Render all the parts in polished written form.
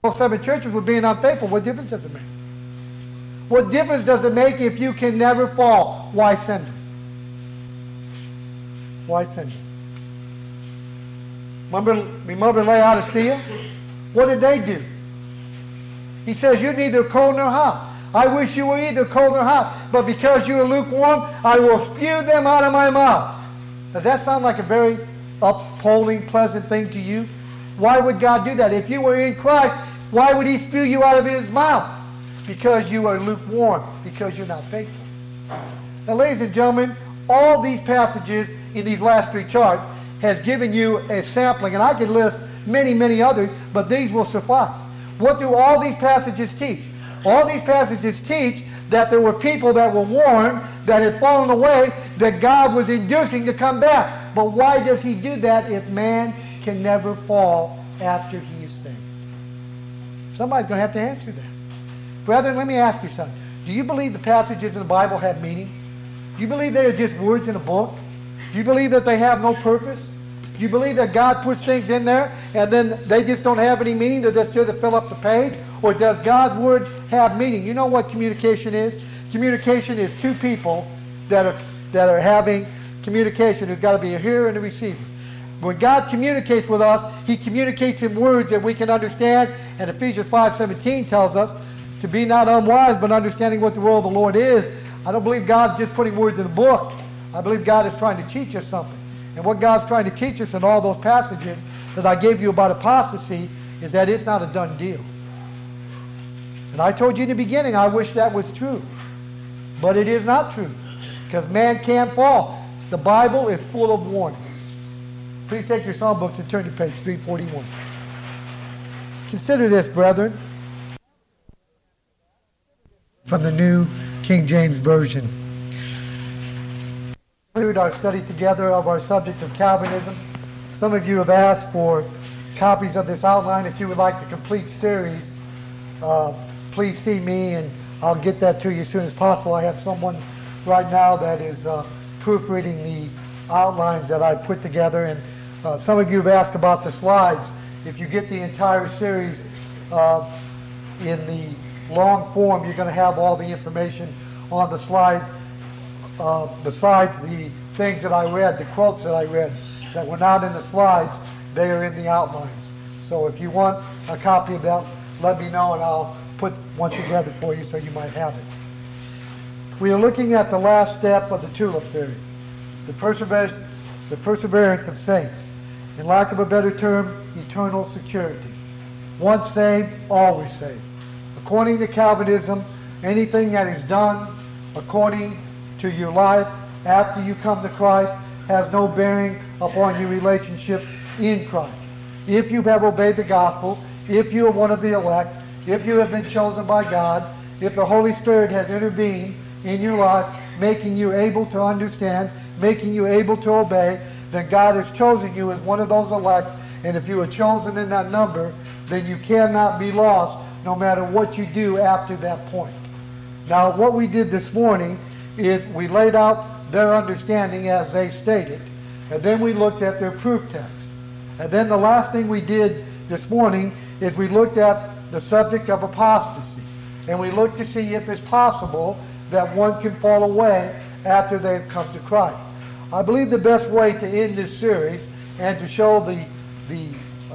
seven churches were being unfaithful. What difference does it make? What difference does it make if you can never fall? Why send them? Why send them? Remember Laodicea? What did they do? He says, you're neither cold nor hot. I wish you were either cold or hot, but because you are lukewarm, I will spew them out of my mouth. Does that sound like a very upholding, pleasant thing to you? Why would God do that? If you were in Christ, why would he spew you out of his mouth? Because you are lukewarm, because you're not faithful. Now, ladies and gentlemen, all these passages in these last three charts has given you a sampling, and I could list many, many others, but these will suffice. What do all these passages teach? All these passages teach that there were people that were warned, that had fallen away, that God was inducing to come back. But why does he do that if man can never fall after he is saved? Somebody's going to have to answer that. Brethren, let me ask you something. Do you believe the passages in the Bible have meaning? Do you believe they are just words in a book? Do you believe that they have no purpose? Do you believe that God puts things in there and then they just don't have any meaning? They're just here to fill up the page? Or does God's word have meaning? You know what communication is? Communication is two people that are having communication. There's got to be a hearer and a receiver. When God communicates with us, he communicates in words that we can understand. And Ephesians 5:17 tells us to be not unwise, but understanding what the will of the Lord is. I don't believe God's just putting words in a book. I believe God is trying to teach us something. And what God's trying to teach us in all those passages that I gave you about apostasy is that it's not a done deal. And I told you in the beginning, I wish that was true. But it is not true. Because man can fall. The Bible is full of warnings. Please take your psalm books and turn to page 341. Consider this, brethren. From the New King James Version. We conclude our study together of our subject of Calvinism. Some of you have asked for copies of this outline. If you would like the complete series, please see me and I'll get that to you as soon as possible. I have someone right now that is proofreading the outlines that I put together. And some of you have asked about the slides. If you get the entire series in the long form, you're going to have all the information on the slides. Besides the things that I read, the quotes that I read that were not in the slides, they are in the outlines. So if you want a copy of that, let me know and I'll put one together for you so you might have it. We are looking at the last step of the tulip theory, the perseverance of saints. In lack of a better term, eternal security. Once saved, always saved. According to Calvinism, anything that is done according to your life after you come to Christ has no bearing upon your relationship in Christ. If you have obeyed the gospel, if you are one of the elect, if you have been chosen by God, if the Holy Spirit has intervened in your life, making you able to understand, making you able to obey, then God has chosen you as one of those elect. And if you are chosen in that number, then you cannot be lost no matter what you do after that point. Now, what we did this morning is we laid out their understanding as they stated, and then we looked at their proof text. And then the last thing we did this morning is we looked at the subject of apostasy, and we looked to see if it's possible that one can fall away after they've come to Christ. I believe the best way to end this series and to show the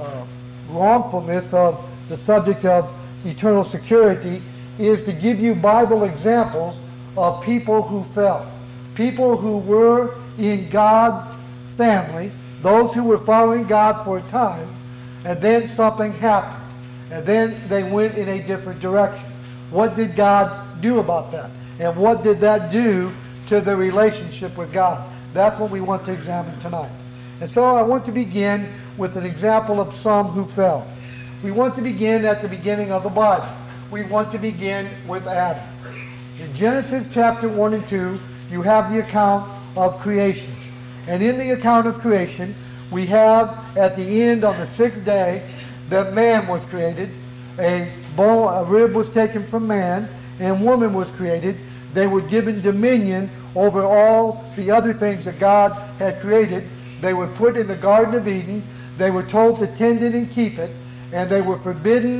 wrongfulness of the subject of eternal security is to give you Bible examples of people who fell. People who were in God's family, those who were following God for a time, and then something happened. And then they went in a different direction. What did God do about that? And what did that do to the relationship with God? That's what we want to examine tonight. And so I want to begin with an example of some who fell. We want to begin at the beginning of the Bible. We want to begin with Adam. In Genesis chapter 1 and 2, you have the account of creation. And in the account of creation, we have at the end of the sixth day that man was created, a rib was taken from man, and woman was created. They were given dominion over all the other things that God had created. They were put in the Garden of Eden. They were told to tend it and keep it, and they were forbidden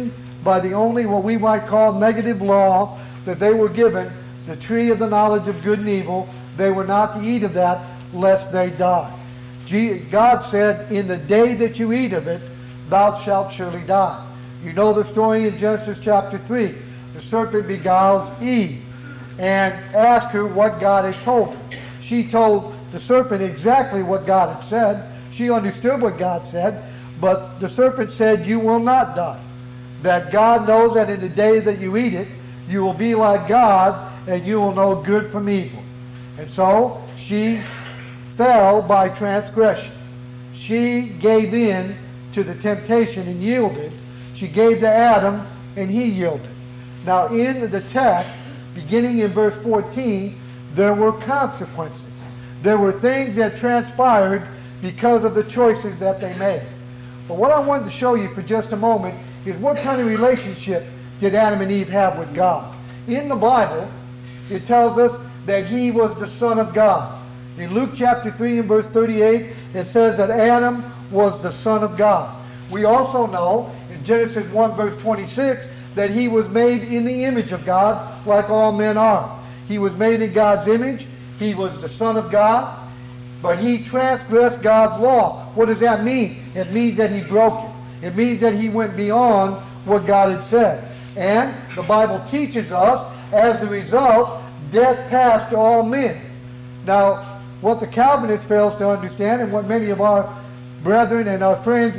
by the only what we might call negative law that they were given, the tree of the knowledge of good and evil. They were not to eat of that lest they die. God said, in the day that you eat of it, thou shalt surely die. You know the story in Genesis chapter 3. The serpent beguiles Eve and asked her what God had told her. She told the serpent exactly what God had said. She understood what God said, but the serpent said, you will not die. That God knows that in the day that you eat it, you will be like God, and you will know good from evil. And so she fell by transgression. She gave in to the temptation and yielded. She gave to Adam, and he yielded. Now in the text, beginning in verse 14, there were consequences. There were things that transpired because of the choices that they made. But what I wanted to show you for just a moment is what kind of relationship did Adam and Eve have with God. In the Bible, it tells us that he was the Son of God. In Luke chapter 3 and verse 38, it says that Adam was the Son of God. We also know in Genesis 1 verse 26 that he was made in the image of God like all men are. He was made in God's image. He was the Son of God, but he transgressed God's law. What does that mean? It means that he broke it. It means that he went beyond what God had said. And the Bible teaches us, as a result, death passed to all men. Now, what the Calvinist fails to understand, and what many of our brethren and our friends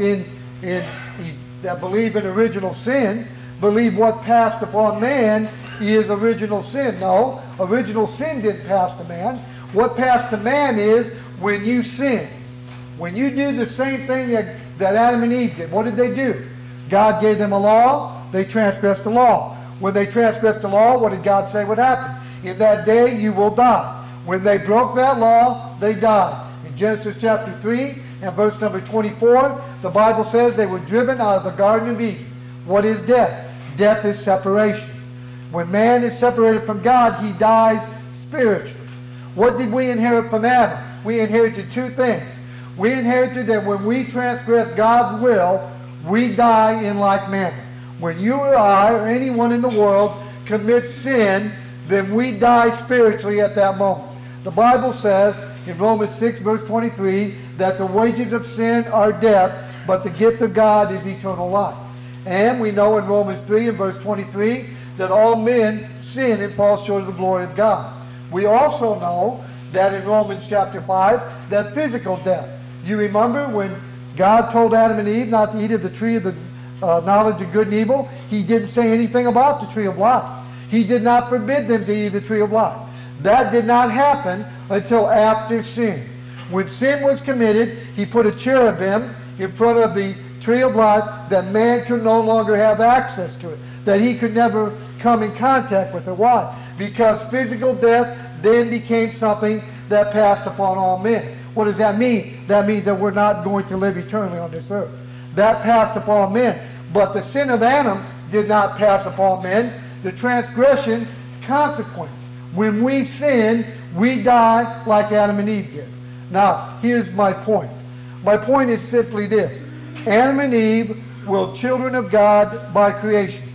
that believe in original sin, believe what passed upon man is original sin. No, original sin didn't pass to man. What passed to man is when you sin. When you do the same thing that Adam and Eve did, what did they do? God gave them a law, they transgressed the law. When they transgressed the law, what did God say would happen? In that day you will die. When they broke that law, they died. In Genesis chapter 3 and verse number 24, the Bible says they were driven out of the Garden of Eden. What is death? Death is separation. When man is separated from God, he dies spiritually. What did we inherit from Adam? We inherited two things. We inherited that when we transgress God's will, we die in like manner. When you or I or anyone in the world commits sin, then we die spiritually at that moment. The Bible says in Romans 6 verse 23 that the wages of sin are death, but the gift of God is eternal life. And we know in Romans 3 and verse 23 that all men sin and fall short of the glory of God. We also know that in Romans chapter 5 that physical death. You remember when God told Adam and Eve not to eat of the tree of the knowledge of good and evil? He didn't say anything about the tree of life. He did not forbid them to eat the tree of life. That did not happen until after sin. When sin was committed, he put a cherubim in front of the tree of life that man could no longer have access to it, that he could never come in contact with it. Why? Because physical death then became something that passed upon all men. What does that mean? That means that we're not going to live eternally on this earth. That passed upon men. But the sin of Adam did not pass upon men. The transgression, consequence. When we sin, we die like Adam and Eve did. Now, here's my point. My point is simply this. Adam and Eve were children of God by creation.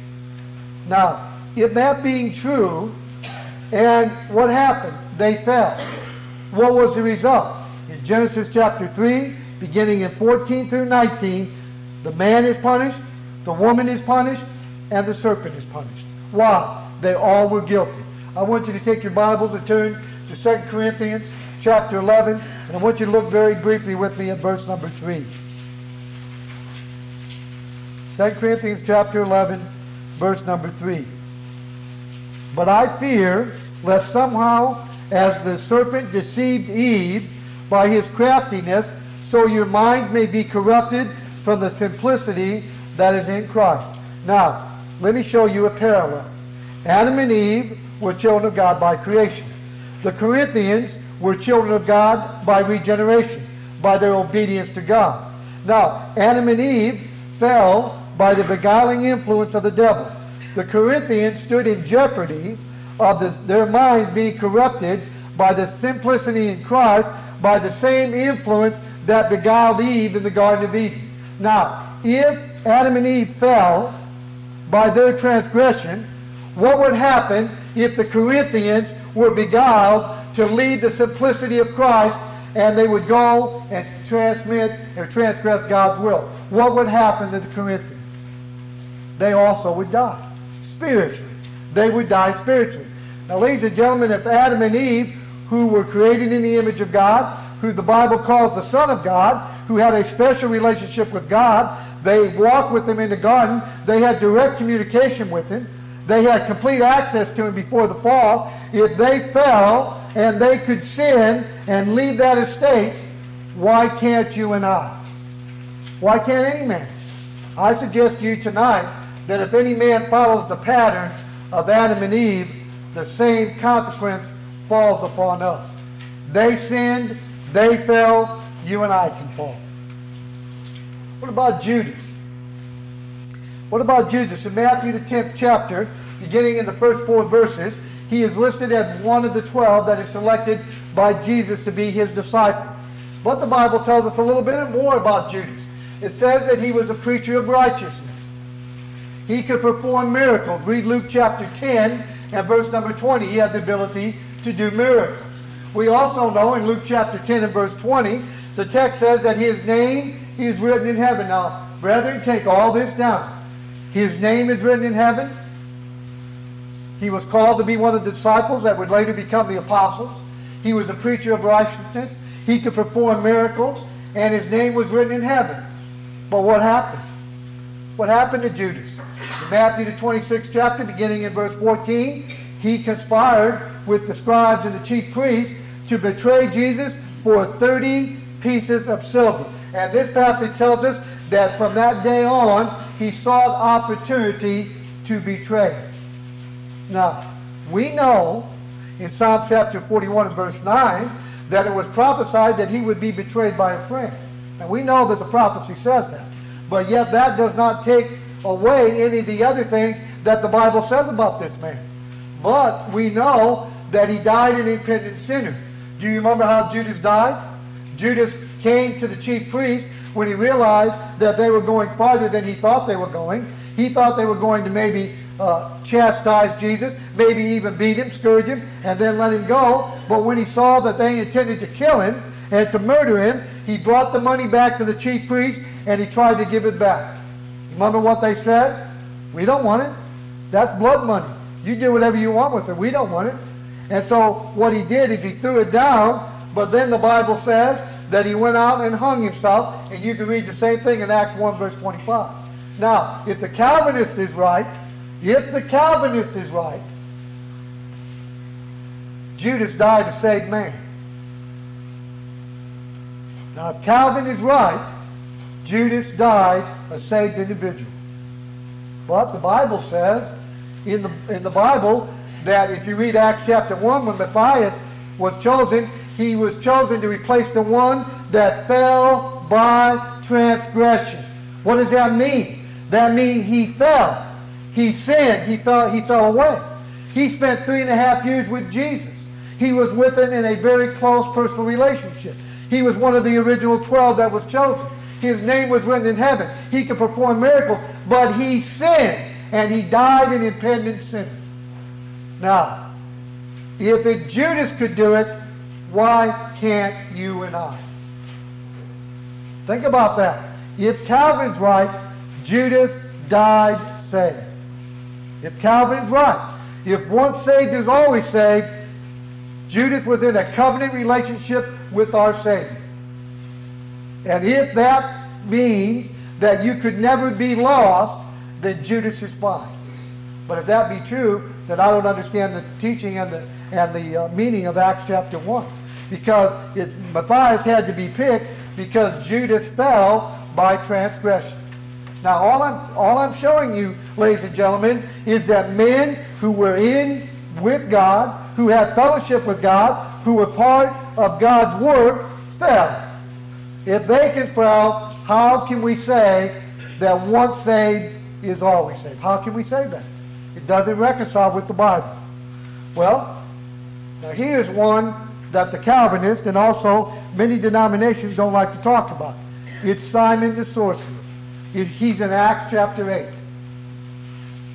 Now, if that being true, and what happened? They fell. What was the result? In Genesis chapter 3, beginning in 14 through 19, the man is punished, the woman is punished, and the serpent is punished. Why? They all were guilty. I want you to take your Bibles and turn to 2 Corinthians chapter 11, and I want you to look very briefly with me at verse number 3. 2 Corinthians chapter 11, verse number 3. But I fear lest somehow, as the serpent deceived Eve by his craftiness, so your minds may be corrupted from the simplicity that is in Christ. Now, let me show you a parallel. Adam and Eve were children of God by creation. The Corinthians were children of God by regeneration, by their obedience to God. Now, Adam and Eve fell by the beguiling influence of the devil. The Corinthians stood in jeopardy of their minds being corrupted by the simplicity in Christ, by the same influence that beguiled Eve in the Garden of Eden. Now, if Adam and Eve fell by their transgression, what would happen if the Corinthians were beguiled to lead the simplicity of Christ and they would go and transmit or transgress God's will? What would happen to the Corinthians? They also would die spiritually. They would die spiritually. Now, ladies and gentlemen, if Adam and Eve, who were created in the image of God, who the Bible calls the Son of God, who had a special relationship with God, they walked with him in the garden, they had direct communication with him, they had complete access to him before the fall. If they fell and they could sin and leave that estate, why can't you and I? Why can't any man? I suggest to you tonight that if any man follows the pattern of Adam and Eve, the same consequence falls upon us. They sinned, they fell, you and I can fall. What about Judas? What about Judas? In Matthew the 10th chapter, beginning in the first 4 verses, he is listed as one of the 12 that is selected by Jesus to be his disciple. But the Bible tells us a little bit more about Judas. It says that he was a preacher of righteousness. He could perform miracles. Read Luke chapter 10 and verse number 20. He had the ability to do miracles. We also know in Luke chapter 10 and verse 20, the text says that his name is written in heaven. Now, brethren, take all this down. His name is written in heaven. He was called to be one of the disciples that would later become the apostles. He was a preacher of righteousness. He could perform miracles, and his name was written in heaven. But what happened? What happened to Judas? In Matthew the 26th chapter, beginning in verse 14, he conspired with the scribes and the chief priests to betray Jesus for 30 pieces of silver. And this passage tells us that from that day on, he sought opportunity to betray. Now, we know in Psalm chapter 41 and verse 9 that it was prophesied that he would be betrayed by a friend. And we know that the prophecy says that. But yet that does not take away any of the other things that the Bible says about this man. But we know that he died an impenitent sinner. Do you remember how Judas died? Judas came to the chief priests when he realized that they were going farther than he thought they were going. He thought they were going to maybe chastise Jesus, maybe even beat him, scourge him, and then let him go. But when he saw that they intended to kill him and to murder him, he brought the money back to the chief priest and he tried to give it back. Remember what they said? We don't want it. That's blood money. You do whatever you want with it. We don't want it. And so what he did is he threw it down, but then the Bible says that he went out and hung himself, and you can read the same thing in Acts 1 verse 25. Now, if the Calvinist is right, Judas died a saved man. Now, if Calvin is right, Judas died a saved individual. But the Bible says in the Bible that if you read Acts chapter 1, when Matthias was chosen, he was chosen to replace the one that fell by transgression. What does that mean? That means he fell. He sinned. He fell away. He spent 3.5 years with Jesus. He was with him in a very close personal relationship. He was one of the original 12 that was chosen. His name was written in heaven. He could perform miracles, but he sinned, and he died an impenitent sinner. Now, if Judas could do it, why can't you and I? Think about that. If Calvin's right, Judas died saved. If Calvin's right, if once saved is always saved, Judas was in a covenant relationship with our Savior. And if that means that you could never be lost, then Judas is fine. But if that be true, then I don't understand the teaching and the meaning of Acts chapter 1. Because Matthias had to be picked because Judas fell by transgression. Now, all I'm showing you, ladies and gentlemen, is that men who were in with God, who had fellowship with God, who were part of God's work, fell. If they can fall, how can we say that once saved is always saved? How can we say that? It doesn't reconcile with the Bible. Well, now here's one that the Calvinists and also many denominations don't like to talk about. It's Simon the sorcerer. He's in Acts chapter 8.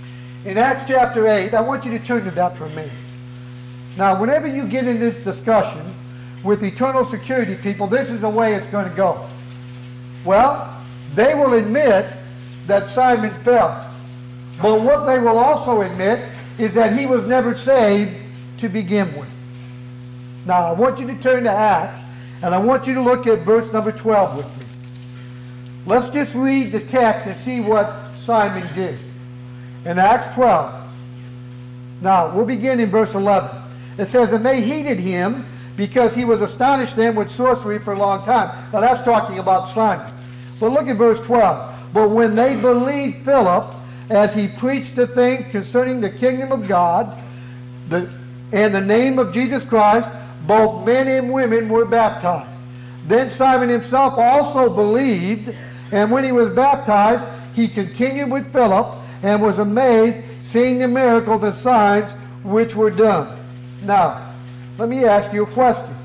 in Acts chapter 8, I want you to turn to that for a minute. Now, whenever you get in this discussion with eternal security people, this is the way it's going to go. Well, they will admit that Simon fell. But what they will also admit is that he was never saved to begin with. Now, I want you to turn to Acts, and I want you to look at verse number 12 with me. Let's just read the text and see what Simon did. In Acts 12. Now, we'll begin in verse 11. It says, and they heeded him because he was astonished them with sorcery for a long time. Now, that's talking about Simon. But look at verse 12. But when they believed Philip, as he preached the thing concerning the kingdom of God, and the name of Jesus Christ, both men and women were baptized. Then Simon himself also believed, and when he was baptized, he continued with Philip, and was amazed, seeing the miracles and signs which were done. Now, let me ask you a question.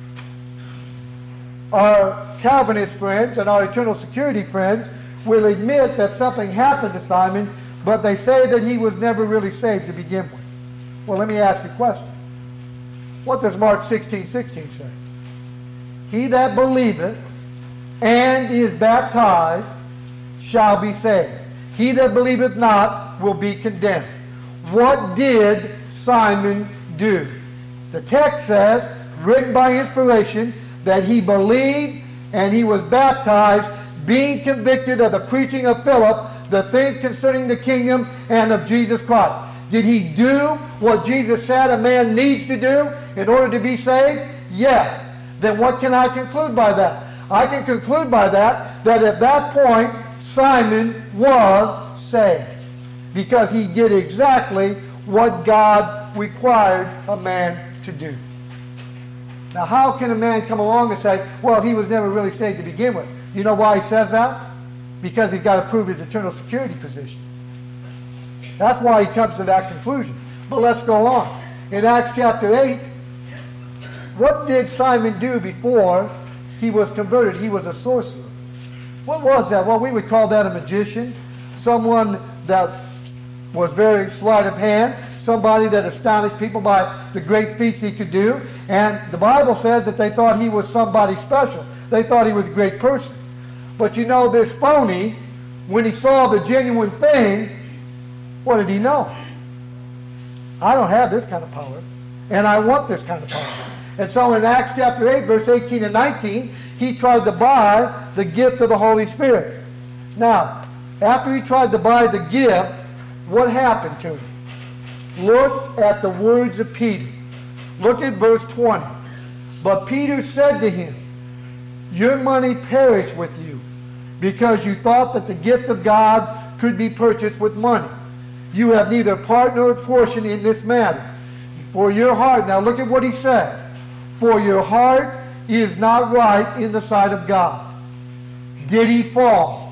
Our Calvinist friends and our eternal security friends will admit that something happened to Simon, but they say that he was never really saved to begin with. Well, let me ask you a question. What does Mark 16:16 say? He that believeth and is baptized shall be saved. He that believeth not will be condemned. What did Simon do? The text says, written by inspiration, that he believed and he was baptized, being convicted of the preaching of Philip, the things concerning the kingdom and of Jesus Christ. Did he do what Jesus said a man needs to do in order to be saved? Yes. Then what can I conclude by that? I can conclude by that at that point, Simon was saved. Because he did exactly what God required a man to do. Now, how can a man come along and say, well, he was never really saved to begin with? You know why he says that? Because he's got to prove his eternal security position. That's why he comes to that conclusion. But let's go on. In Acts chapter 8, what did Simon do before he was converted? He was a sorcerer. What was that? Well, we would call that a magician. Someone that was very sleight of hand. Somebody that astonished people by the great feats he could do. And the Bible says that they thought he was somebody special. They thought he was a great person. But you know, this phony, when he saw the genuine thing, what did he know? I don't have this kind of power, and I want this kind of power. And so in Acts chapter 8, verse 18 and 19, he tried to buy the gift of the Holy Spirit. Now, after he tried to buy the gift, what happened to him? Look at the words of Peter. Look at verse 20. But Peter said to him, your money perish with you, because you thought that the gift of God could be purchased with money. You have neither part nor portion in this matter. For your heart, now look at what he said. For your heart is not right in the sight of God. Did he fall?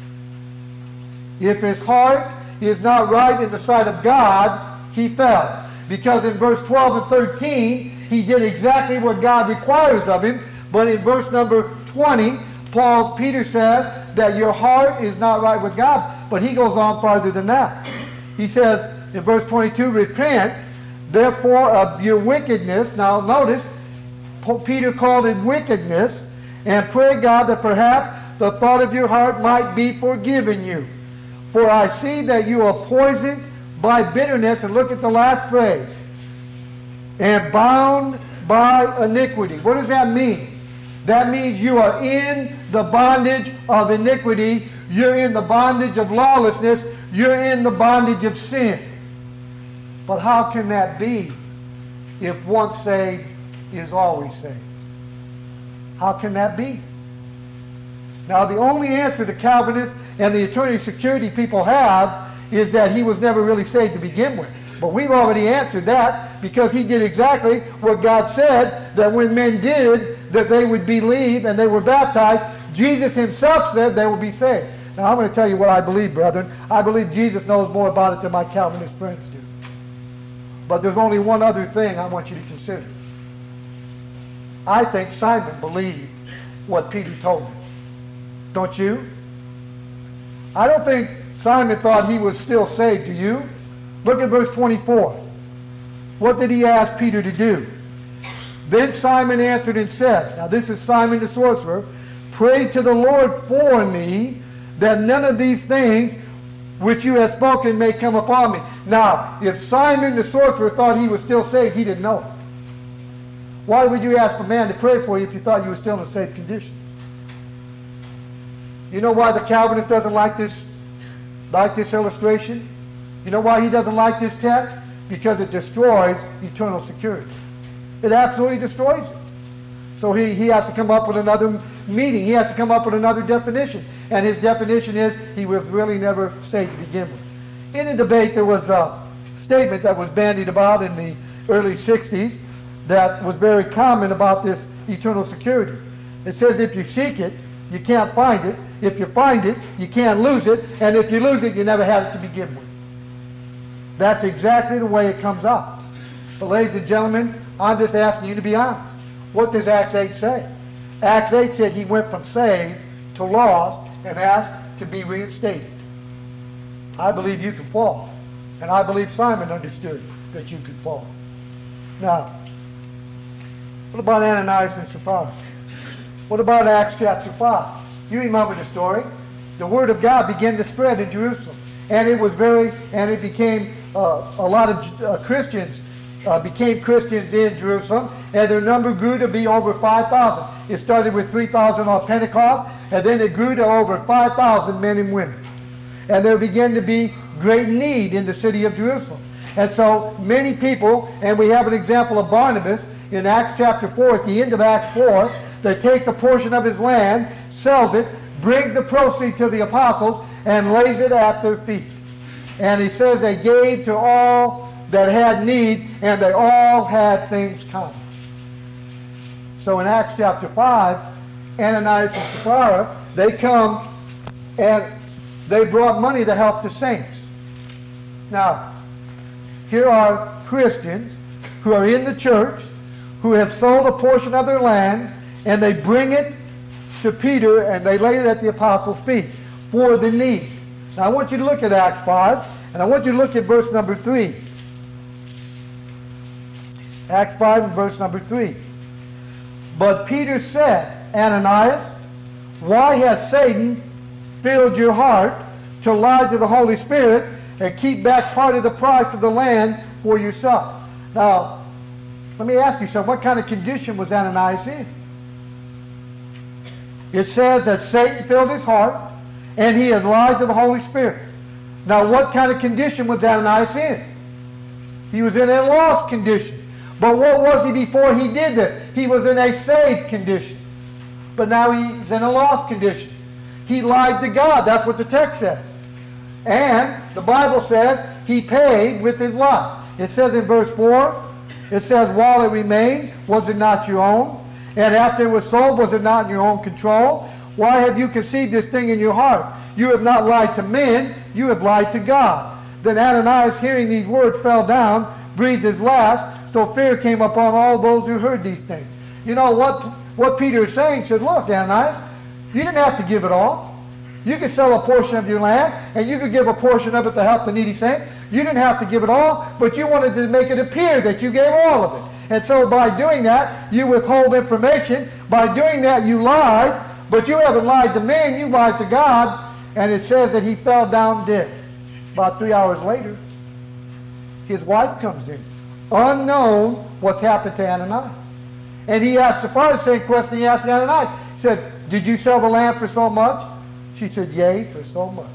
If his heart is not right in the sight of God, he fell. Because in verse 12 and 13, he did exactly what God requires of him. But in verse number 20, Peter says that your heart is not right with God. But he goes on farther than that. He says in verse 22, repent therefore of your wickedness. Now notice, Peter called it wickedness, and pray God that perhaps the thought of your heart might be forgiven you. For I see that you are poisoned by bitterness, and look at the last phrase, and bound by iniquity. What does that mean? That means you are in the bondage of iniquity. You're in the bondage of lawlessness. You're in the bondage of sin. But how can that be if once saved is always saved? How can that be? Now, the only answer the Calvinists and the eternal security people have is that he was never really saved to begin with. But we've already answered that, because he did exactly what God said, that when men did, that they would believe and they were baptized. Jesus himself said they will be saved. Now, I'm going to tell you what I believe, brethren. I believe Jesus knows more about it than my Calvinist friends do. But there's only one other thing I want you to consider. I think Simon believed what Peter told him. Don't you? I don't think Simon thought he was still saved. Do you? Look at verse 24. What did he ask Peter to do? Then Simon answered and said, now this is Simon the sorcerer, pray to the Lord for me, that none of these things which you have spoken may come upon me. Now, if Simon the sorcerer thought he was still saved, he didn't know it. Why would you ask a man to pray for you if you thought you were still in a saved condition? You know why the Calvinist doesn't like this illustration? You know why he doesn't like this text? Because it destroys eternal security. It absolutely destroys it. So he has to come up with another meaning. He has to come up with another definition. And his definition is he was really never saved to begin with. In a debate, there was a statement that was bandied about in the early 60s that was very common about this eternal security. It says if you seek it, you can't find it. If you find it, you can't lose it. And if you lose it, you never had it to begin with. That's exactly the way it comes out. But ladies and gentlemen, I'm just asking you to be honest. What does Acts 8 say? Acts 8 said he went from saved to lost and asked to be reinstated. I believe you can fall. And I believe Simon understood that you could fall. Now, what about Ananias and Sapphira? What about Acts chapter 5? You remember the story. The word of God began to spread in Jerusalem. And it became a lot of Christians became Christians in Jerusalem, and their number grew to be over 5,000. It started with 3,000 on Pentecost, and then it grew to over 5,000 men and women. And there began to be great need in the city of Jerusalem. And so many people, and we have an example of Barnabas in Acts chapter 4, at the end of Acts 4, that takes a portion of his land, sells it, brings the proceeds to the apostles, and lays it at their feet. And he says they gave to all that had need, and they all had things common. So in Acts chapter 5, Ananias and Sapphira, they come and they brought money to help the saints. Now, here are Christians who are in the church, who have sold a portion of their land, and they bring it to Peter and they lay it at the apostles' feet for the need. Now I want you to look at Acts 5, and I want you to look at verse number 3. Acts 5 and verse number 3. But Peter said, Ananias, why has Satan filled your heart to lie to the Holy Spirit and keep back part of the price of the land for yourself? Now, let me ask you something. What kind of condition was Ananias in? It says that Satan filled his heart and he had lied to the Holy Spirit. Now, what kind of condition was Ananias in? He was in a lost condition. But what was he before he did this? He was in a saved condition. But now he's in a lost condition. He lied to God. That's what the text says. And the Bible says he paid with his life. It says in verse 4, it says, while it remained, was it not your own? And after it was sold, was it not in your own control? Why have you conceived this thing in your heart? You have not lied to men, you have lied to God. Then Ananias, hearing these words, fell down, breathed his last, so fear came upon all those who heard these things. You know what Peter is saying? He said, look, Ananias, you didn't have to give it all. You could sell a portion of your land, and you could give a portion of it to help the needy saints. You didn't have to give it all, but you wanted to make it appear that you gave all of it. And so by doing that, you withhold information. By doing that, you lied, but you haven't lied to men, you lied to God. And it says that he fell down dead. About 3 hours later, his wife comes in. Unknown what's happened to Ananias. And he asked Sapphira the same question he asked Ananias. He said, did you sell the land for so much? She said, yea, for so much.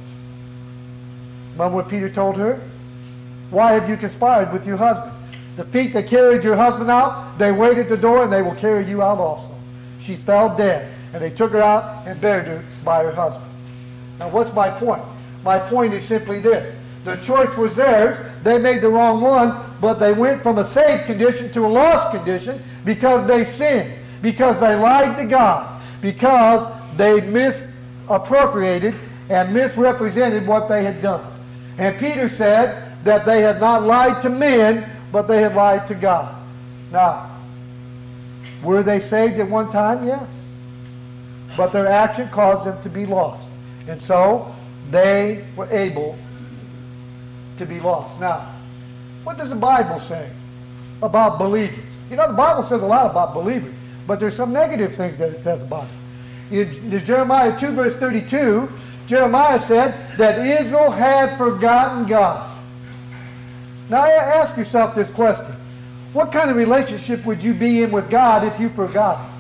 Remember what Peter told her? Why have you conspired with your husband? The feet that carried your husband out, they wait at the door and they will carry you out also. She fell dead, and they took her out and buried her by her husband. Now what's my point? My point is simply this. The choice was theirs. They made the wrong one, but they went from a saved condition to a lost condition because they sinned, because they lied to God, because they misappropriated and misrepresented what they had done. And Peter said that they had not lied to men, but they had lied to God. Now, were they saved at one time? Yes. But their action caused them to be lost. And so they were able to to be lost. Now, what does the Bible say about believers? You know, the Bible says a lot about believers, but there's some negative things that it says about it. In Jeremiah 2, verse 32, Jeremiah said that Israel had forgotten God. Now, ask yourself this question. What kind of relationship would you be in with God if you forgot Him?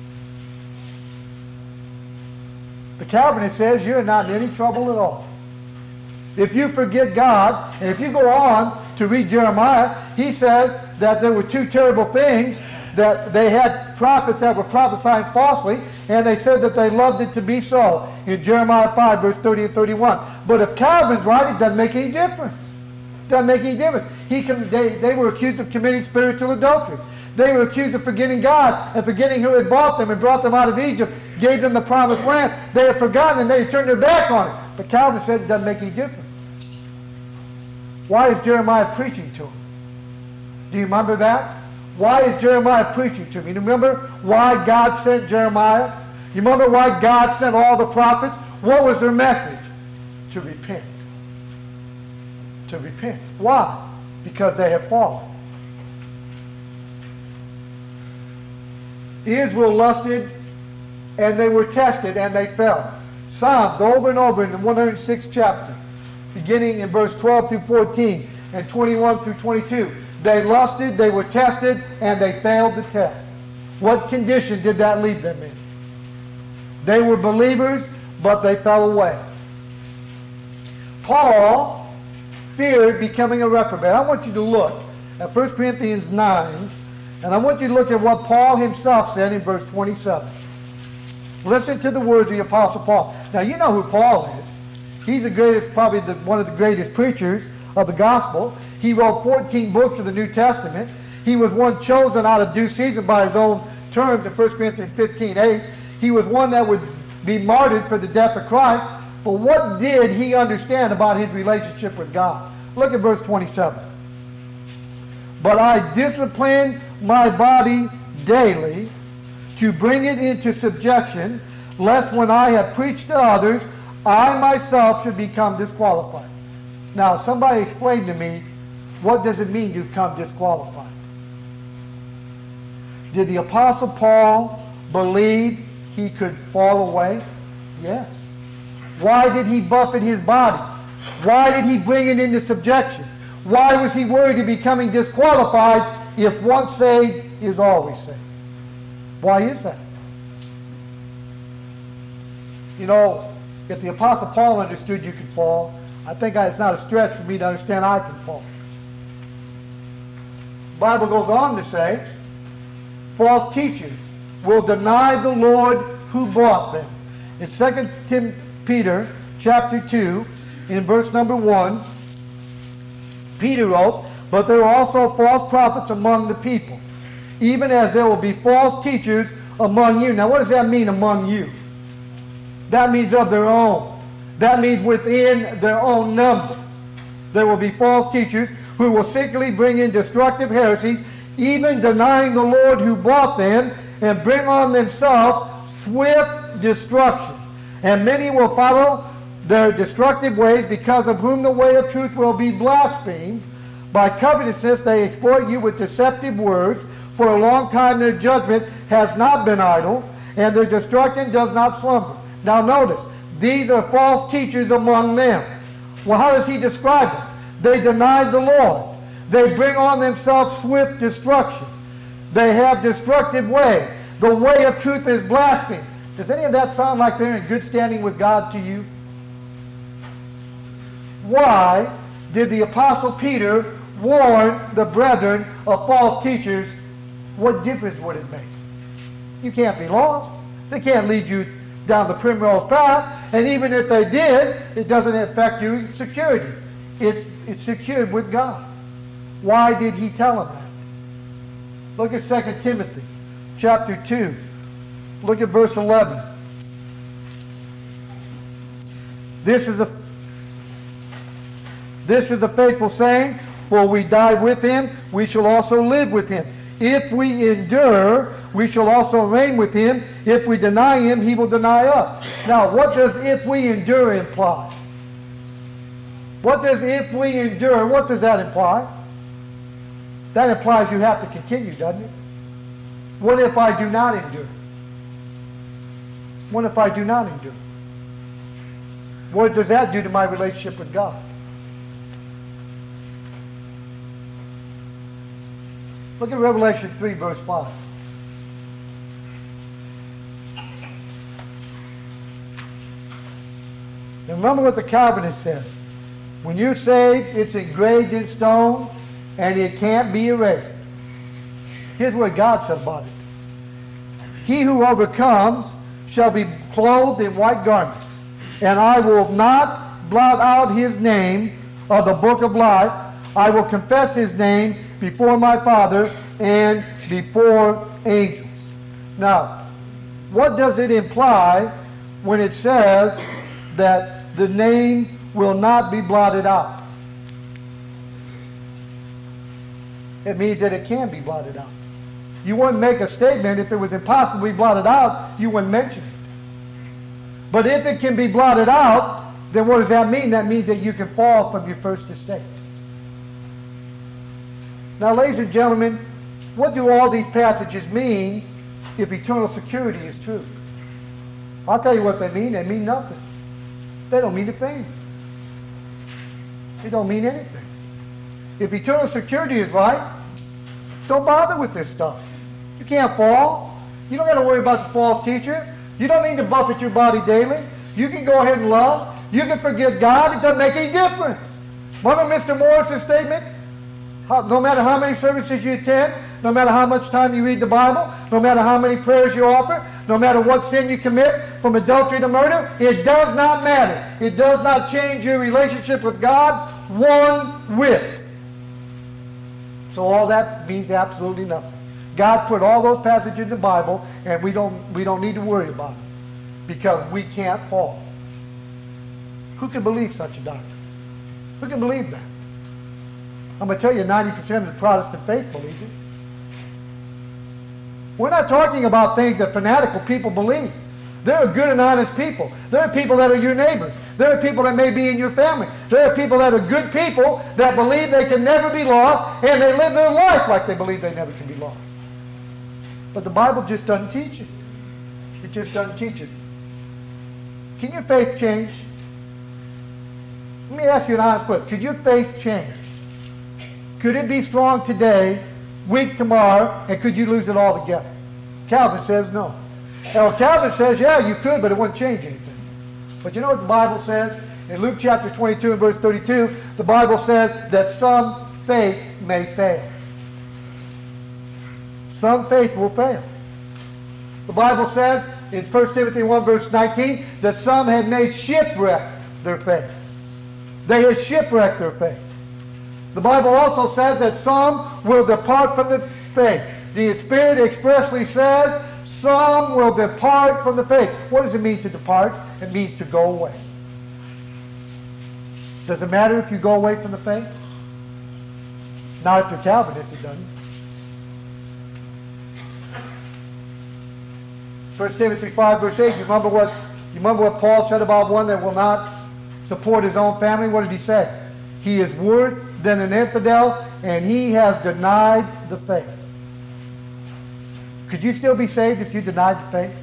The Calvinist says you're not in any trouble at all. If you forget God, and if you go on to read Jeremiah, he says that there were two terrible things, that they had prophets that were prophesying falsely, and they said that they loved it to be so in Jeremiah 5, verse 30 and 31. But if Calvin's right, it doesn't make any difference. It doesn't make any difference. They were accused of committing spiritual adultery. They were accused of forgetting God and forgetting who had bought them and brought them out of Egypt, gave them the promised land. They had forgotten and they had turned their back on it. But Calvin said it doesn't make any difference. Why is Jeremiah preaching to them? Do you remember that? Why is Jeremiah preaching to them? You remember why God sent Jeremiah? You remember why God sent all the prophets? What was their message? To repent. To repent. Why? Because they had fallen. Israel lusted and they were tested and they fell. Psalms over and over in the 106th chapter, beginning in verse 12 through 14 and 21 through 22. They lusted, they were tested, and they failed the test. What condition did that leave them in? They were believers, but they fell away. Paul feared becoming a reprobate. I want you to look at 1 Corinthians 9, and I want you to look at what Paul himself said in verse 27. Listen to the words of the Apostle Paul. Now, you know who Paul is. He's the greatest, probably one of the greatest preachers of the gospel. He wrote 14 books of the New Testament. He was one chosen out of due season by his own terms in 1 Corinthians 15:8. He was one that would be martyred for the death of Christ. But what did he understand about his relationship with God? Look at verse 27. But I discipline my body daily to bring it into subjection, lest when I have preached to others, I myself should become disqualified. Now, somebody explain to me, what does it mean to become disqualified? Did the Apostle Paul believe he could fall away? Yes. Why did he buffet his body? Why did he bring it into subjection? Why was he worried of becoming disqualified if once saved is always saved? Why is that? You know, if the Apostle Paul understood you could fall, I think it's not a stretch for me to understand I can fall. The Bible goes on to say, false teachers will deny the Lord who bought them. In 2 Peter chapter 2, in verse number 1, Peter wrote, but there are also false prophets among the people, even as there will be false teachers among you. Now, what does that mean, among you? That means of their own. That means within their own number. There will be false teachers who will secretly bring in destructive heresies, even denying the Lord who bought them, and bring on themselves swift destruction. And many will follow their destructive ways, because of whom the way of truth will be blasphemed. By covetousness they exploit you with deceptive words. For a long time their judgment has not been idle, and their destruction does not slumber. Now notice, these are false teachers among them. Well, how does he describe them? They deny the Lord. They bring on themselves swift destruction. They have destructive ways. The way of truth is blasphemed. Does any of that sound like they're in good standing with God to you? Why did the Apostle Peter warn the brethren of false teachers? What difference would it make? You can't be lost. They can't lead you down the primrose path, and even if they did, it doesn't affect your security. It's secured with God. Why did he tell them that? Look at 2 Timothy chapter 2. Look at verse 11. This is a faithful saying, for we died with him, we shall also live with him. If we endure, we shall also reign with him. If we deny him, he will deny us. Now, what does if we endure imply? What does if we endure, what does that imply? That implies you have to continue, doesn't it? What if I do not endure? What if I do not endure? What does that do to my relationship with God? Look at Revelation 3, verse 5. And remember what the Calvinist said. When you're saved, it's engraved in stone, and it can't be erased. Here's what God said about it. He who overcomes shall be clothed in white garments, and I will not blot out his name of the book of life. I will confess his name before my Father and before angels. Now, what does it imply when it says that the name will not be blotted out? It means that it can be blotted out. You wouldn't make a statement if it was impossible to be blotted out, you wouldn't mention it. But if it can be blotted out, then what does that mean? That means that you can fall from your first estate. Now, ladies and gentlemen, what do all these passages mean if eternal security is true? I'll tell you what they mean. They mean nothing. They don't mean a thing. They don't mean anything. If eternal security is right, don't bother with this stuff. You can't fall. You don't got to worry about the false teacher. You don't need to buffet your body daily. You can go ahead and love. You can forgive God. It doesn't make any difference. Remember Mr. Morris's statement? No matter how many services you attend, no matter how much time you read the Bible, no matter how many prayers you offer, no matter what sin you commit, from adultery to murder, it does not matter. It does not change your relationship with God one whit. So all that means absolutely nothing. God put all those passages in the Bible, and we don't need to worry about it because we can't fall. Who can believe such a doctrine? Who can believe that? I'm going to tell you 90% of the Protestant faith believes it. We're not talking about things that fanatical people believe. There are good and honest people. There are people that are your neighbors. There are people that may be in your family. There are people that are good people that believe they can never be lost, and they live their life like they believe they never can be lost. But the Bible just doesn't teach it. It just doesn't teach it. Can your faith change? Let me ask you an honest question. Could your faith change? Could it be strong today, weak tomorrow, and could you lose it altogether? Calvin says no. Now, Calvin says, yeah, you could, but it wouldn't change anything. But you know what the Bible says? In Luke chapter 22 and verse 32, the Bible says that some faith may fail. Some faith will fail. The Bible says in 1 Timothy 1 verse 19 that some had made shipwreck their faith. They had shipwrecked their faith. The Bible also says that some will depart from the faith. The Spirit expressly says some will depart from the faith. What does it mean to depart? It means to go away. Does it matter if you go away from the faith? Not if you're Calvinist, it doesn't. 1 Timothy 5 verse 8, you remember what Paul said about one that will not support his own family? What did he say? He is worse than an infidel, and he has denied the faith. Could you still be saved if you denied the faith?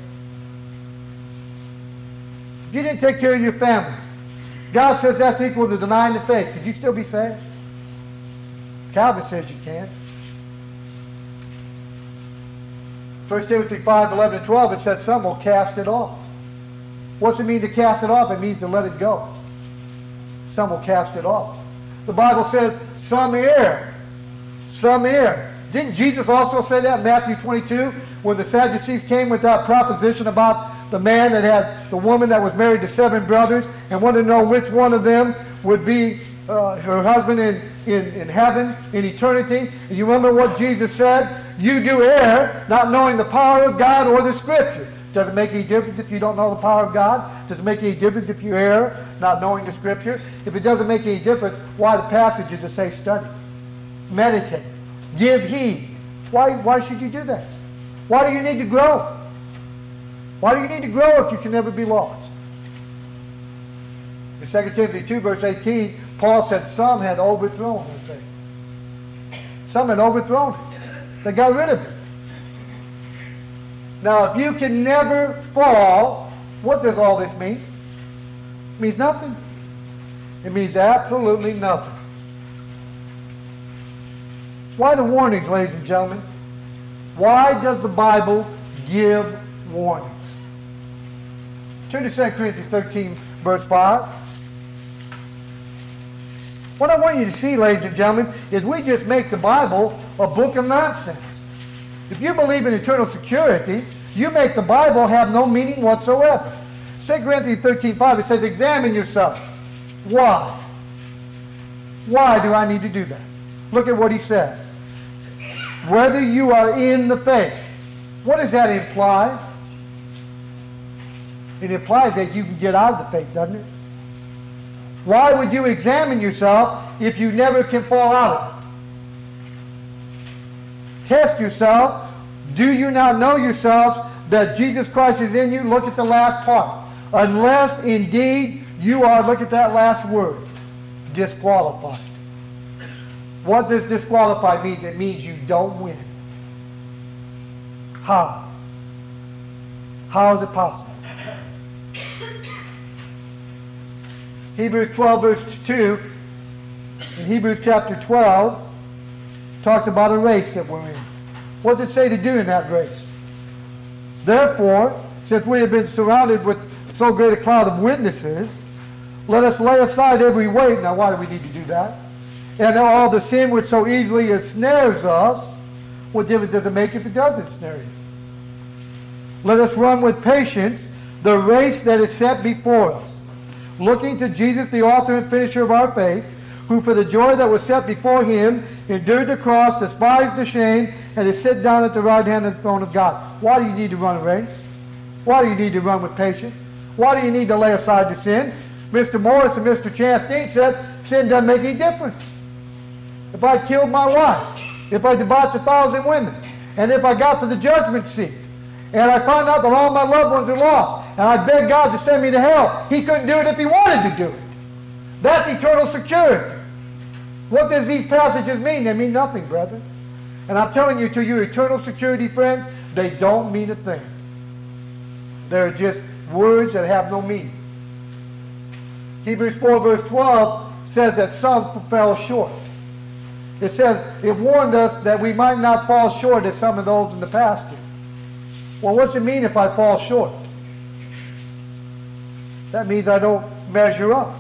If you didn't take care of your family, God says that's equal to denying the faith. Could you still be saved? Calvin says you can't. 1 Timothy 5, 11 and 12, it says some will cast it off. What's it mean to cast it off? It means to let it go. Some will cast it off. The Bible says some err. Some err. Didn't Jesus also say that in Matthew 22 when the Sadducees came with that proposition about the man that had the woman that was married to 7 brothers and wanted to know which one of them would be her husband in heaven, in eternity? And you remember what Jesus said? You do err, not knowing the power of God or the Scripture. Does it make any difference if you don't know the power of God? Does it make any difference if you err, not knowing the Scripture? If it doesn't make any difference, why the passages that say study, meditate, give heed? Why should you do that? Why do you need to grow? Why do you need to grow if you can never be lost? In 2 Timothy 2 verse 18, Paul said some had overthrown the faith. Some had overthrown it. They got rid of it. Now, if you can never fall, what does all this mean? It means nothing. It means absolutely nothing. Why the warnings, ladies and gentlemen? Why does the Bible give warnings? Turn to 2 Corinthians 13, verse 5. What I want you to see, ladies and gentlemen, is we just make the Bible a book of nonsense. If you believe in eternal security, you make the Bible have no meaning whatsoever. 2 Corinthians 13, 5, it says, examine yourself. Why? Why do I need to do that? Look at what he says. Whether you are in the faith. What does that imply? It implies that you can get out of the faith, doesn't it? Why would you examine yourself if you never can fall out of it? Test yourself. Do you not know yourselves that Jesus Christ is in you? Look at the last part. Unless indeed you are, look at that last word, disqualified. What does disqualified mean? It means you don't win. How? How is it possible? Hebrews 12, verse 2, in Hebrews chapter 12, talks about a race that we're in. What does it say to do in that race? Therefore, since we have been surrounded with so great a cloud of witnesses, let us lay aside every weight. Now, why do we need to do that? And all the sin which so easily ensnares us. What difference does it make if it does ensnare you? Let us run with patience the race that is set before us, looking to Jesus, the author and finisher of our faith, who for the joy that was set before him endured the cross, despised the shame, and is set down at the right hand of the throne of God. Why do you need to run a race? Why do you need to run with patience? Why do you need to lay aside the sin? Mr. Morris and Mr. Chastain said sin doesn't make any difference. If I killed my wife, if I debauched 1,000 women, and if I got to the judgment seat, and I found out that all my loved ones are lost, and I begged God to send me to hell, he couldn't do it if he wanted to do it. That's eternal security. What does these passages mean? They mean nothing, brethren. And I'm telling you, to your eternal security friends, they don't mean a thing. They're just words that have no meaning. Hebrews 4, verse 12 says that some fell short. It says, it warned us that we might not fall short as some of those in the past did. Well, what's it mean if I fall short? That means I don't measure up.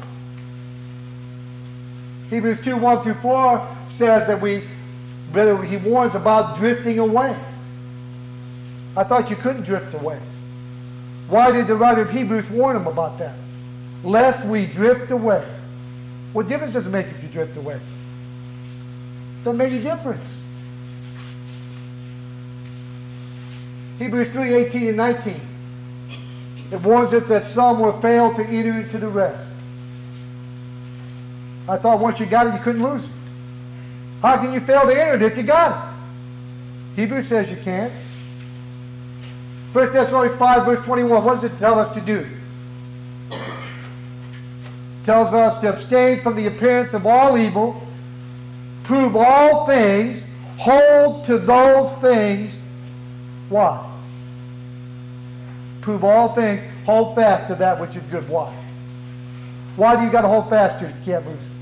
Hebrews 2, 1 through 4 says that he warns about drifting away. I thought you couldn't drift away. Why did the writer of Hebrews warn them about that? Lest we drift away. What difference does it make if you drift away? Doesn't make any difference. Hebrews 3, 18 and 19. It warns us that some will fail to enter into the rest. I thought once you got it, you couldn't lose it. How can you fail to enter it if you got it? Hebrews says you can't. 1 Thessalonians 5, verse 21, what does it tell us to do? It tells us to abstain from the appearance of all evil, prove all things, hold to those things. Why? Prove all things, hold fast to that which is good. Why? Why do you got to hold fast to it if you can't lose it?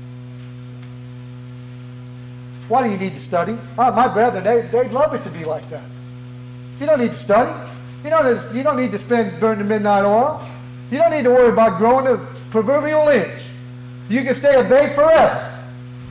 Why do you need to study? Oh, my brethren, they'd love it to be like that. You don't need to study. You don't need to burn the midnight oil. You don't need to worry about growing a proverbial inch. You can stay a babe forever.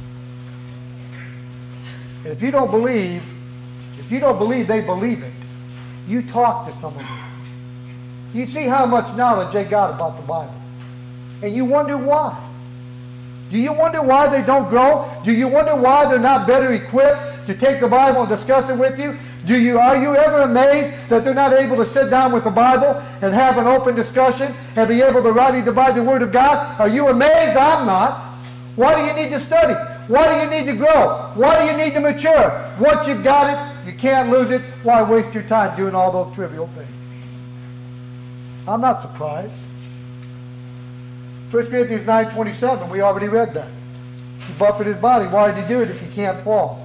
And if you don't believe they believe it, you talk to some of them. You see how much knowledge they got about the Bible. And you wonder why. Do you wonder why they don't grow? Do you wonder why they're not better equipped to take the Bible and discuss it with you? Are you ever amazed that they're not able to sit down with the Bible and have an open discussion and be able to rightly divide the Word of God? Are you amazed? I'm not. Why do you need to study? Why do you need to grow? Why do you need to mature? Once you've got it, you can't lose it. Why waste your time doing all those trivial things? I'm not surprised. 1 Corinthians 9:27, we already read that. He buffeted his body. Why did he do it if he can't fall?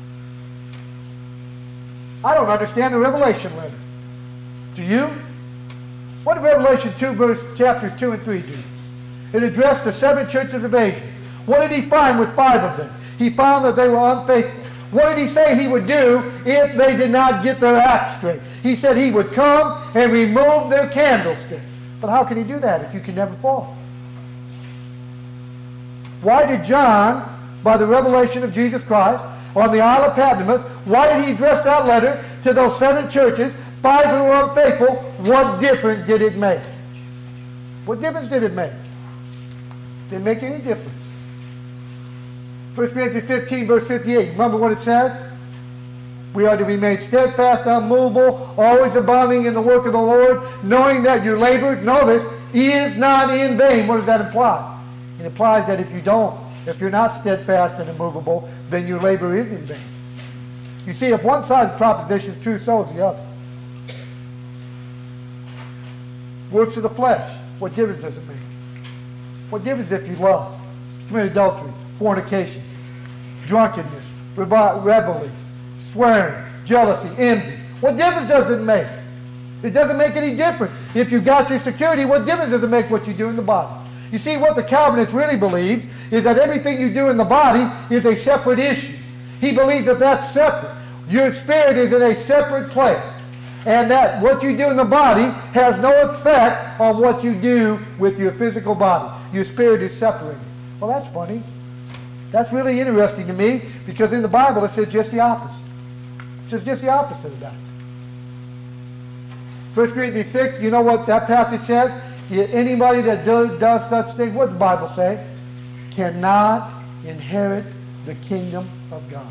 I don't understand the Revelation letter. Do you? What did Revelation 2, chapters 2 and 3 do? It addressed the 7 churches of Asia. What did he find with 5 of them? He found that they were unfaithful. What did he say he would do if they did not get their act straight? He said he would come and remove their candlestick. But how can he do that if you can never fall? Why did John, by the revelation of Jesus Christ, on the Isle of Patmos, why did he address that letter to those 7 churches, 5 who were unfaithful? What difference did it make? What difference did it make? Didn't make any difference. 1 Corinthians 15, verse 58. Remember what it says? We are to be made steadfast, unmovable, always abounding in the work of the Lord, knowing that your labor, notice, is not in vain. What does that imply? It implies that if you're not steadfast and immovable, then your labor is in vain. You see, if one side of the proposition is true, so is the other. Works of the flesh. What difference does it make? What difference if you lust, commit adultery, fornication, drunkenness, revelries, swearing, jealousy, envy? What difference does it make? It doesn't make any difference. If you got your security, what difference does it make what you do in the body? You see, what the Calvinist really believes is that everything you do in the body is a separate issue. He believes that that's separate. Your spirit is in a separate place. And that what you do in the body has no effect on what you do with your physical body. Your spirit is separated. Well, that's funny. That's really interesting to me, because in the Bible it says just the opposite. It says just the opposite of that. 1 Corinthians 6, you know what that passage says? Anybody that does such things, what does the Bible say? Cannot inherit the kingdom of God.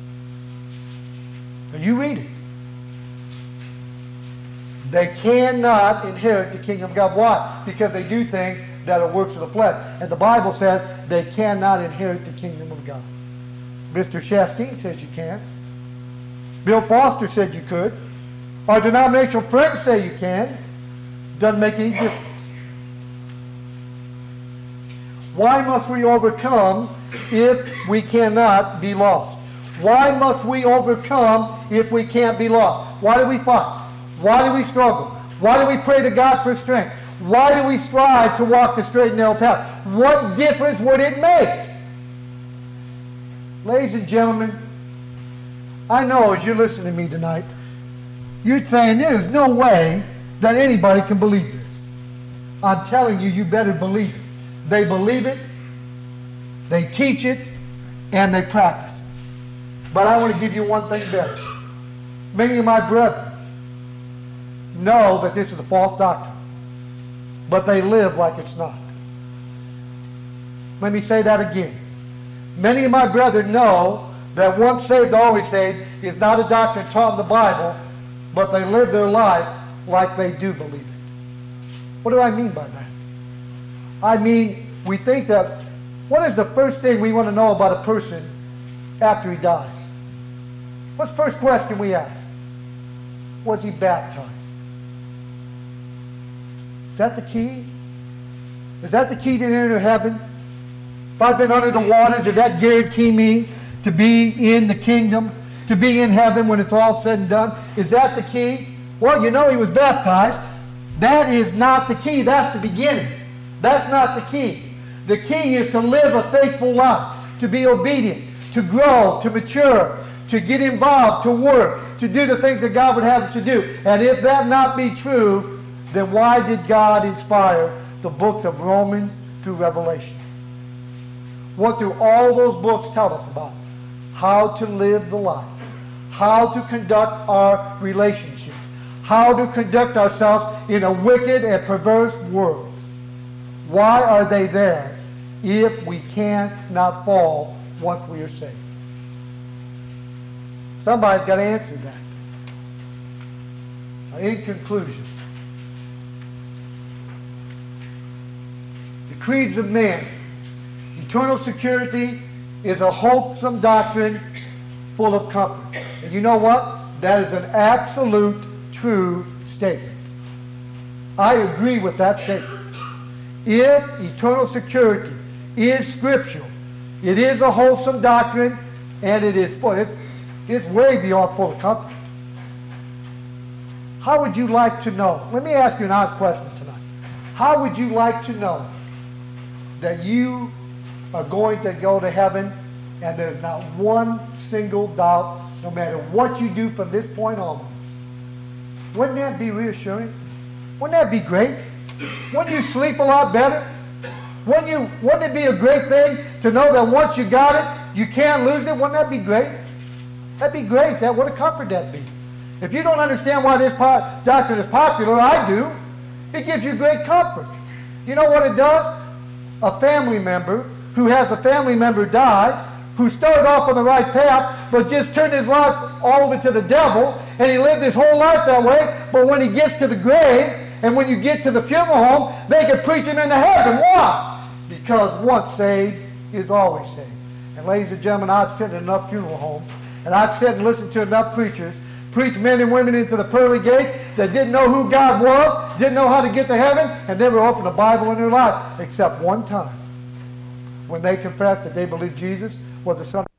So you read it. They cannot inherit the kingdom of God. Why? Because they do things that are works of the flesh. And the Bible says they cannot inherit the kingdom of God. Mr. Chastain says you can. Bill Foster said you could. Our denominational friends say you can. Doesn't make any difference. Why must we overcome if we cannot be lost? Why must we overcome if we can't be lost? Why do we fight? Why do we struggle? Why do we pray to God for strength? Why do we strive to walk the straight and narrow path? What difference would it make? Ladies and gentlemen, I know as you're listening to me tonight, you're saying there's no way that anybody can believe this. I'm telling you, you better believe it. They believe it, they teach it, and they practice it. But I want to give you one thing better. Many of my brethren know that this is a false doctrine, but they live like it's not. Let me say that again. Many of my brethren know that once saved, always saved is not a doctrine taught in the Bible, but they live their life like they do believe it. What do I mean by that? I mean, we think that, what is the first thing we want to know about a person after he dies? What's the first question we ask? Was he baptized? Is that the key? Is that the key to enter heaven? If I've been under the waters, does that guarantee me to be in the kingdom, to be in heaven when it's all said and done? Is that the key? Well, you know he was baptized. That is not the key. That's the beginning. That's not the key. The key is to live a faithful life, to be obedient, to grow, to mature, to get involved, to work, to do the things that God would have us to do. And if that not be true, then why did God inspire the books of Romans through Revelation? What do all those books tell us about? How to live the life, how to conduct our relationships, how to conduct ourselves in a wicked and perverse world. Why are they there if we cannot fall once we are saved? Somebody's got to answer that. Now, in conclusion, the creeds of men, eternal security is a wholesome doctrine full of comfort. And you know what? That is an absolute true statement. I agree with that statement. if eternal security is scriptural, it is a wholesome doctrine, and it is full. It's way beyond full of comfort. How would you like to know? Let me ask you an honest question tonight. How would you like to know that you are going to go to heaven and there's not one single doubt, no matter what you do from this point on? Wouldn't that be reassuring? Wouldn't that be great? Wouldn't you sleep a lot better? Wouldn't it be a great thing to know that once you got it, you can't lose it? Wouldn't that be great? That'd be great. What a comfort that'd be. If you don't understand why this doctrine is popular, I do. It gives you great comfort. You know what it does? A family member who has a family member die, who started off on the right path, but just turned his life all over to the devil, and he lived his whole life that way, but when he gets to the grave, and when you get to the funeral home, they can preach him into heaven. Why? Because once saved is always saved. And ladies and gentlemen, I've sat in enough funeral homes, and I've sat and listened to enough preachers preach men and women into the pearly gate that didn't know who God was, didn't know how to get to heaven, and never opened a Bible in their life, except one time when they confessed that they believed Jesus was the Son of God.